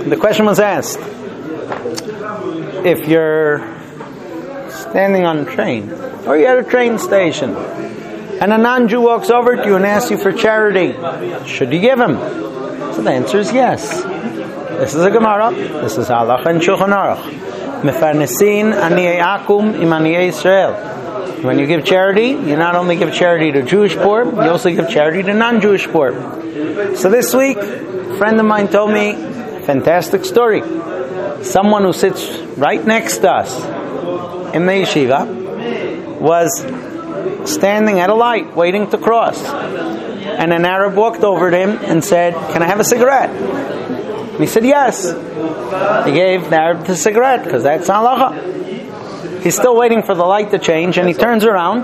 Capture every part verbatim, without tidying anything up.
the question was asked, if you're standing on a train, or you're at a train station, and a non-Jew walks over to you and asks you for charity, should you give him? So the answer is yes. This is a Gemara. This is Halacha and Shulchan Aruch. Mefarnesin aniyei akum im aniyei Israel. When you give charity, you not only give charity to Jewish poor, you also give charity to non-Jewish poor. So this week, a friend of mine told me a fantastic story. Someone who sits right next to us in the yeshiva was standing at a light waiting to cross, and an Arab walked over to him and said, "Can I have a cigarette?" And he said yes. He gave the Arab the cigarette because that's halacha. He's still waiting for the light to change, and he turns around.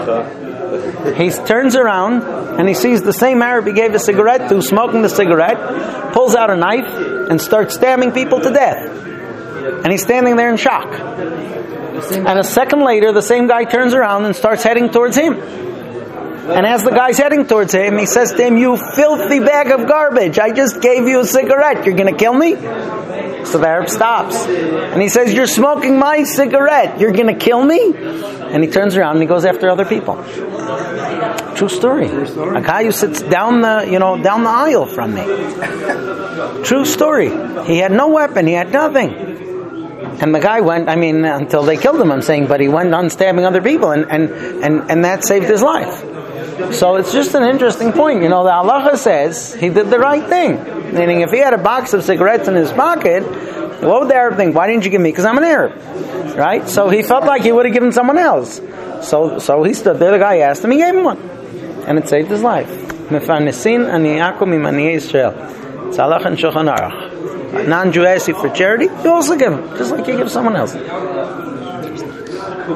He turns around and he sees the same Arab he gave a cigarette to smoking the cigarette, pulls out a knife and starts stabbing people to death. And he's standing there in shock. And a second later, the same guy turns around and starts heading towards him. And as the guy's heading towards him, he says to him, "You filthy bag of garbage, I just gave you a cigarette. You're going to kill me?" So the Arab stops. And he says, "You're smoking my cigarette. You're going to kill me?" And he turns around and he goes after other people. True story. A guy who sits down the, you know, down the aisle from me. True story. He had no weapon. He had nothing. And the guy went, I mean, until they killed him, I'm saying, but he went on stabbing other people, and, and, and, and that saved his life. So it's just an interesting point. You know, the halacha says he did the right thing. Meaning, if he had a box of cigarettes in his pocket, what would the Arab think? Why didn't you give me? Because I'm an Arab. Right? So he felt like he would have given someone else. So so he stood there, the guy asked him, he gave him one. And it saved his life. Mefarnesin ani yakum im aniyei Israel. It's halacha and Shulchan Aruch. Non-Jew asks you for charity, you also give him, just like you give someone else.